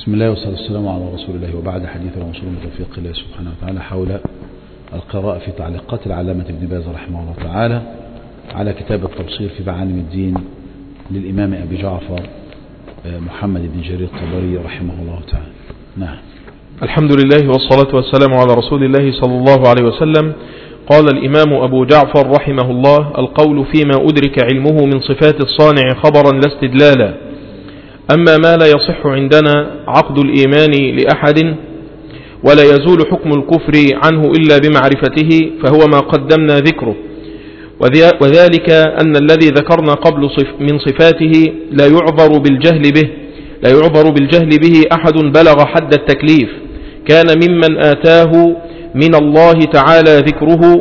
بسم الله والصلاة والسلام على رسول الله، وبعد حديثنا وصول توفيق الله سبحانه وتعالى حول القراءة في تعليقات العلامة ابن باز رحمه الله تعالى على كتاب التبصير في معالم الدين للإمام أبي جعفر محمد بن جرير الطبري رحمه الله تعالى. نعم. الحمد لله والصلاة والسلام على رسول الله صلى الله عليه وسلم. قال الإمام أبو جعفر رحمه الله: القول فيما أدرك علمه من صفات الصانع خبرا لا استدلالا. أما ما لا يصح عندنا عقد الإيمان لأحد ولا يزول حكم الكفر عنه إلا بمعرفته فهو ما قدمنا ذكره، وذلك أن الذي ذكرنا قبل من صفاته لا يعذر بالجهل به أحد بلغ حد التكليف، كان ممن آتاه من الله تعالى ذكره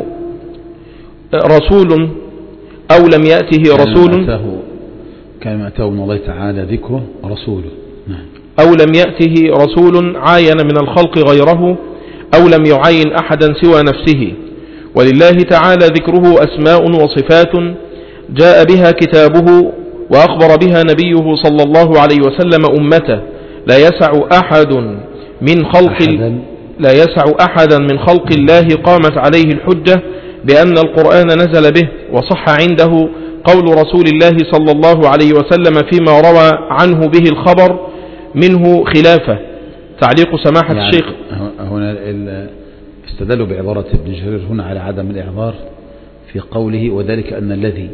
رسول أو لم يأته رسول، كما أتاه من الله تعالى ذكره رسوله، أو لم يأته رسول عاين من الخلق غيره أو لم يعين أحدا سوى نفسه. ولله تعالى ذكره أسماء وصفات جاء بها كتابه وأخبر بها نبيه صلى الله عليه وسلم أمته، لا يسع أحدا من خلق الله قامت عليه الحجة بأن القرآن نزل به، وصح عنده قول رسول الله صلى الله عليه وسلم فيما روى عنه به الخبر منه خلافه. تعليق سماحة الشيخ. هنا استدلوا بعبارة ابن جرير هنا على عدم الإعذار في قوله: وذلك أن الذي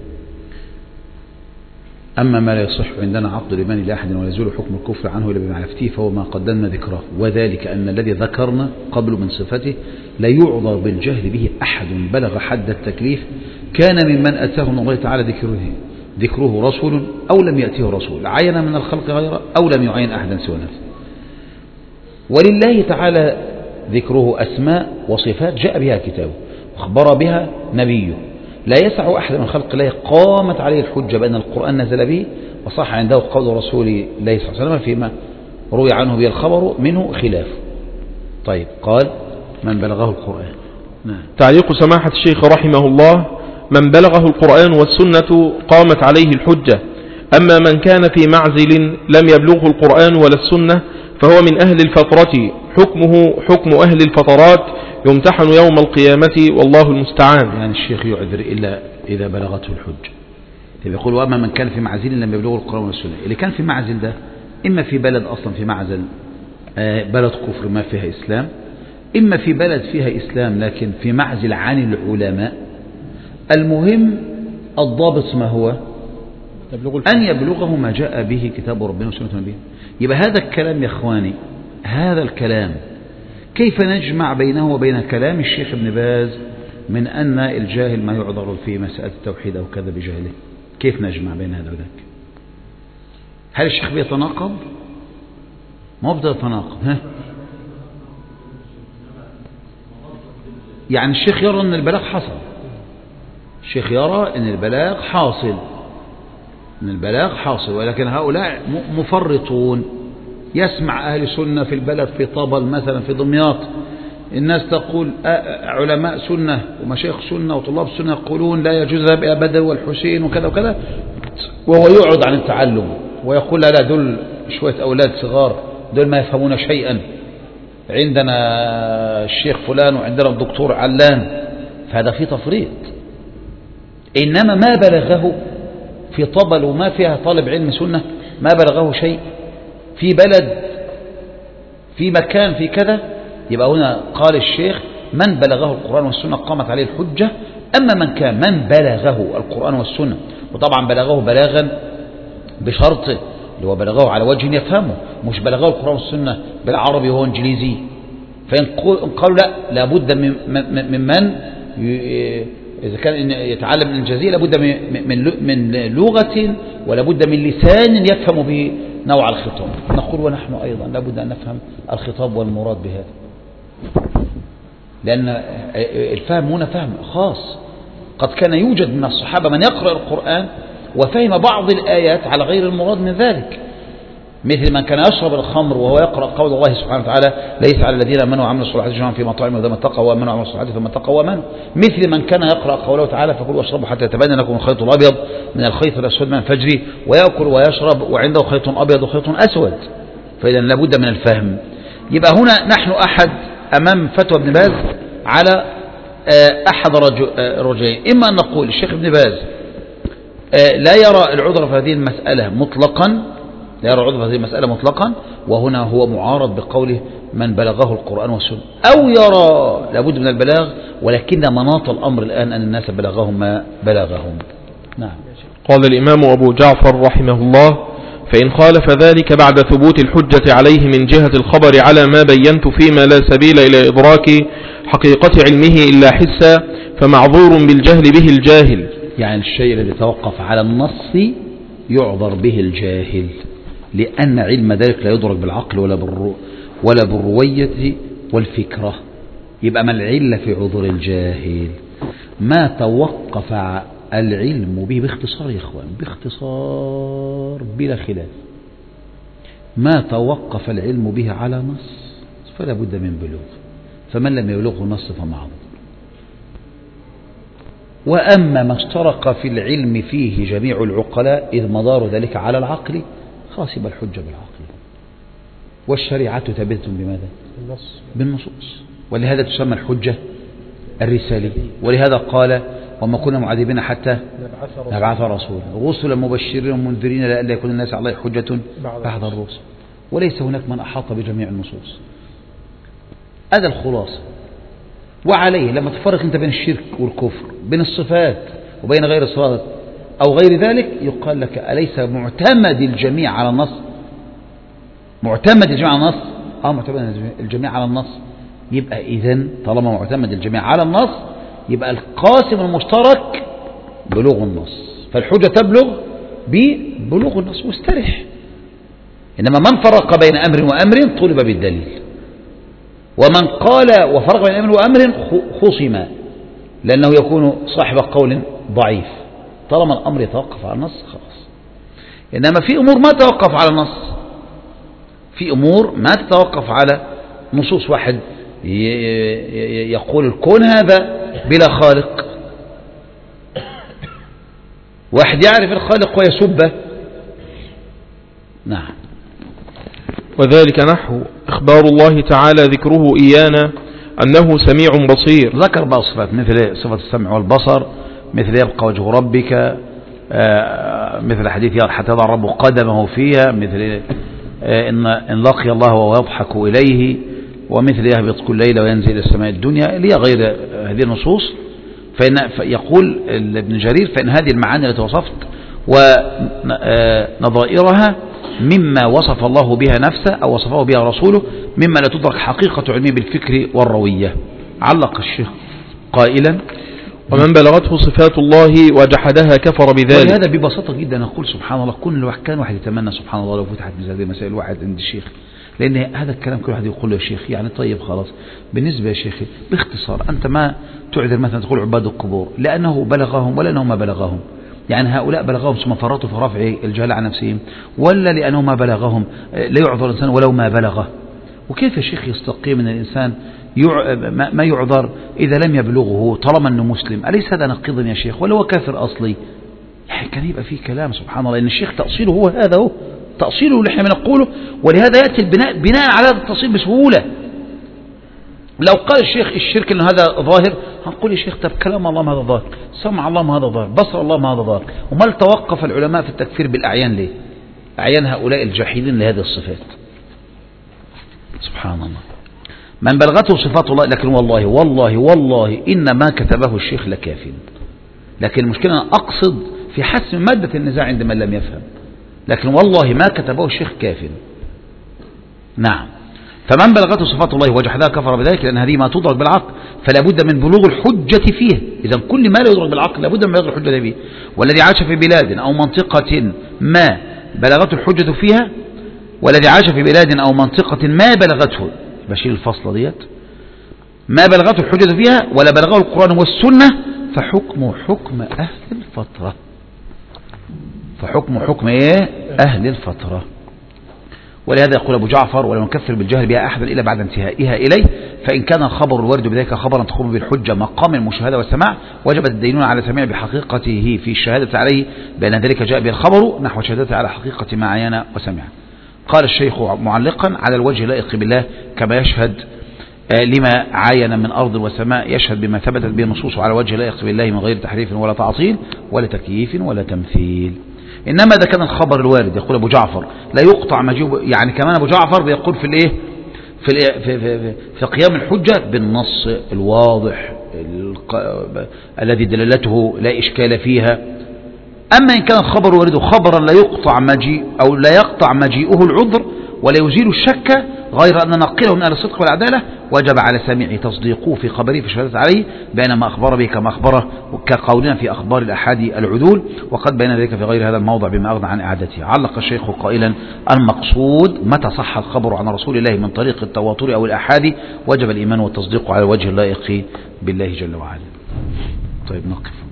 أما ما لا يصح عندنا عقد الإيمان لأحد ولا يزول حكم الكفر عنه إلا بمعرفته فهو ما قدمنا ذكره، وذلك أن الذي ذكرنا قبل من صفته لا يعذر بالجهل به أحد بلغ حد التكليف، كان ممن أتاه من الله تعالى ذكره رسول أو لم يأته رسول عين من الخلق غيره أو لم يعين أحدا سوى نفسه. ولله تعالى ذكره أسماء وصفات جاء بها كتابه واخبر بها نبيه، لا يسع أحد من خلق الله قامت عليه الحجة بأن القرآن نزل به، وصح عنده قول رسول الله صلى الله عليه وسلم فيما روي عنه به الخبر منه خلافه. طيب، قال: من بلغه القرآن. تعليق سماحة الشيخ رحمه الله: من بلغه القرآن والسنة قامت عليه الحجة. أما من كان في معزل لم يبلغه القرآن ولا السنة فهو من أهل الفترة، حكمه حكم أهل الفترات، يمتحن يوم القيامة والله المستعان. يعني الشيخ يعذر إلا إذا بلغته الحجة. يقول: وأما من كان في معزل لم يبلغه القرآن ولا السنة. اللي كان في معزل ده إما في بلد أصلا في معزل بلد كفر ما فيها إسلام، إما في بلد فيها إسلام لكن في معزل عن العلماء. المهم الضابط ما هو أن يبلغه ما جاء به كتاب ربنا وسنة نبيه. يبقى هذا الكلام يا إخواني، هذا الكلام كيف نجمع بينه وبين كلام الشيخ ابن باز من أن الجاهل ما يعذر في مسألة التوحيد أو كذا بجهله؟ كيف نجمع بين هذا وذاك؟ هل الشيخ بيتناقض؟ ما بدأ يتناقض. يعني الشيخ يرى أن البلاغ حصل، الشيخ يرى أن البلاغ حاصل، ولكن هؤلاء مفرطون. يسمع أهل سنة في البلد في طبل مثلا في دمياط الناس تقول علماء سنة ومشايخ سنة وطلاب سنة يقولون لا يجوز ذهاب بدر والحسين وكذا وكذا، وهو يعرض عن التعلم ويقول: لا دول شوية أولاد صغار، دول ما يفهمون شيئا، عندنا الشيخ فلان وعندنا الدكتور علان. فهذا فيه تفريط. إنما ما بلغه في طبل وما فيها طالب علم سنة، ما بلغه شيء في بلد في مكان في كذا، يبقى هنا قال الشيخ: من بلغه القرآن والسنة قامت عليه الحجة. أما من كان من بلغه القرآن والسنة، وطبعا بلغه بلاغا بشرطه اللي هو بلغه على وجه يفهمه، مش بلغه القرآن والسنة بالعربي وهو انجليزي. فإن قالوا لا، لابد ممن إذا كان يتعلم الإنجليزية لابد من لغة ولابد من لسان يفهم به نوع الخطاب. نقول: ونحن أيضا لابد أن نفهم الخطاب والمراد بهذا، لأن الفهم هنا فهم خاص. قد كان يوجد من الصحابة من يقرأ القرآن وفهم بعض الآيات على غير المراد من ذلك، مثل من كان يشرب الخمر وهو يقرأ قول الله سبحانه وتعالى: ليس على الذين آمنوا وعملوا الصالحات جناح فيما طعموا ثم اتقوا وآمنوا وعملوا الصالحات ثم اتقوا وآمنوا. مثل من كان يقرأ قوله تعالى: فكلوا واشربوا حتى يتبين لكم الخيط الأبيض من الخيط الأسود من الفجر، ويأكل ويشرب وعنده خيط أبيض وخيط أسود. فإذا لابد من الفهم. يبقى هنا نحن أمام فتوى ابن باز على أحد رجلين، إما أن نقول الشيخ ابن باز لا يرى العذر في هذه المسألة مطلقا، لا يرى العذر في هذه المسألة مطلقا، وهنا هو معارض بقوله من بلغه القرآن والسنة، أو يرى لابد من البلاغ ولكن مناط الأمر الآن أن الناس بلغهم ما بلغهم. نعم. قال الإمام أبو جعفر رحمه الله: فإن خالف ذلك بعد ثبوت الحجة عليه من جهة الخبر على ما بينت فيما لا سبيل إلى إدراك حقيقة علمه إلا حسا فمعذور بالجهل به الجاهل. يعني الشيء الذي توقف على النص يعذر به الجاهل، لأن علم ذلك لا يدرك بالعقل ولا بالروية والفكرة. يبقى ما العلة في عذر الجاهل؟ ما توقف العلم به، باختصار يا إخوان، باختصار بلا خلاف، ما توقف العلم به على نص فلا بد من بلوغ، فمن لم يبلغه النص فمعذور. وأما ما اشترك في العلم فيه جميع العقلاء إذ مدار ذلك على العقل خلاص يبقى الحجة بالعقل، والشريعة ثابتة بماذا؟ بالنصوص. ولهذا تسمى الحجة الرسالية، ولهذا قال وما كنا معذبين حتى نبعث رسولا رسلا مبشرين ومنذرين لئلا يكون الناس عليه حجة بعد الرسل، وليس هناك من أحاط بجميع النصوص. هذا الخلاصة. وعليه لما تفرق أنت بين الشرك والكفر، بين الصفات وبين غير الصفات أو غير ذلك، يقال لك أليس معتمد الجميع على النص؟ معتمد الجميع على النص؟ معتمد الجميع على النص. يبقى إذن طالما معتمد الجميع على النص يبقى القاسم المشترك بلوغ النص، فالحجة تبلغ ببلوغ النص واسترح. إنما من فرق بين أمر وأمر طلب بالدليل، ومن قال وفرق بين أمر وأمر خصم، لأنه يكون صاحب قول ضعيف. طالما الأمر يتوقف على النص خلاص. إنما في أمور ما توقف على النص، في أمور ما تتوقف على نصوص. واحد يقول الكون هذا بلا خالق، واحد يعرف الخالق ويسبه. نعم. وذلك نحو إخبار الله تعالى ذكره إيانا أنه سميع بصير. ذكر بعض الصفات مثل صفة السمع والبصر، مثل يبقى وجه ربك، مثل حديث حتى يضع الرب قدمه فيها، مثل إن لقي الله وهو يضحك إليه، ومثل يهبط كل ليلة وينزل إلى السماء الدنيا، اللي هي غير هذه النصوص. يقول ابن جرير فإن هذه المعاني التي وصفت ونظائرها مما وصف الله بها نفسه أو وصفه بها رسوله، مما لا تدرك حقيقة علمه بالفكر والروية. علق الشيخ قائلا ومن بلغته صفات الله وجحدها كفر بذلك. ولهذا ببساطة جدا نقول سبحان الله، كان واحد يتمنى سبحان الله لو فتحت مثل هذه المسائل واحد عند الشيخ، لأن هذا الكلام كل واحد يقول له يا شيخ يعني طيب خلاص بالنسبة يا شيخي باختصار أنت ما تعذر مثلا تقول عباد القبور لأنه بلغهم ولا أنه ما بلغهم، يعني هؤلاء بلغهم ثم فرطوا في رفع الجهل عن نفسهم، ولا لأنه ما بلغهم لا يعذر الإنسان ولو ما بلغه. وكيف يا شيخ يستقيم من الإنسان ما يعذر إذا لم يبلغه طالما أنه مسلم؟ أليس هذا نقيضا يا شيخ ولا هو كافر أصلي؟ يعني كان يبقى فيه كلام سبحان الله، لأن الشيخ تأصيله هو هذا، هو تأصيله اللي احنا بنقوله، ولهذا يأتي البناء بناء على هذا التأصيل بسهولة. لو قال الشيخ الشرك أنه هذا ظاهر هنقول يا شيخ طب كلام الله ما هذا ظاهر، سمع الله ما هذا ظاهر، بصر الله ما هذا ظاهر. وما توقف العلماء في التكفير بالأعيان ليه؟ أعيان هؤلاء الجاحدين لهذه الصفات. سبحان الله. من بلغته صفات الله، لكن والله والله والله إن ما كتبه الشيخ لكاف. لكن المشكلة أنا أقصد في حسم مادة النزاع عند من لم يفهم، لكن والله ما كتبه الشيخ كاف. نعم. فمن بلغته صفات الله وجحدها كفر بذلك، لأن هذه ما تدرك بالعقل فلا بد من بلوغ الحجة فيه. إذا كل ما لا يدرك بالعقل لا بد من بلوغ الحجة فيه. والذي عاش في بلاد أو منطقة ما بلغته الحجة فيها، والذي عاش في بلاد أو منطقة ما بلغته، بشيل الفصلة ديت، ما بلغته الحجة فيها ولا بلغه القرآن والسنة فحكم حكم أهل الفترة. فحكم حكم إيه؟ أهل الفترة. ولهذا يقول أبو جعفر ولم نكفر بالجهل بها أحدا إلا بعد انتهائها إليه، فإن كان الخبر الوارد بذلك خبرا تقوم بالحجة مقام المشاهدة والسماع وجبت الدينون على سميع بحقيقته في الشهادة عليه بأن ذلك جاء به الخبر نحو شهادته على حقيقة ما عيان وسمع. قال الشيخ معلقا على الوجه اللائق بالله كما يشهد لما عاين من أرض وسماء يشهد بما ثبتت به النصوص على وجه اللائق بالله من غير تحريف ولا تعطيل ولا تكييف ولا تمثيل. إنما إذا كان الخبر الوارد يقول أبو جعفر لا يقطع مجيء، يعني كمان أبو جعفر بيقول في الإيه في قيام الحجة بالنص الواضح الذي دلالته لا إشكال فيها. أما إن كان الخبر وارد خبرا لا يقطع مجيء أو لا يقطع مجيئه العذر ولا يزيل الشك غير أن نقله من أهل الصدق والعدالة وجب على سامعه تصديقه في خبره في الشهادة عليه بين ما أخبر به كما أخبره كقولنا في أخبار الأحاد العدول، وقد بين ذلك في غير هذا الموضع بما أغنى عن إعادته. علق الشيخ قائلا المقصود متى صح الخبر عن رسول الله من طريق التواتر أو الأحاد وجب الإيمان والتصديق على الوجه اللائق بالله جل وعلا. طيب نقف.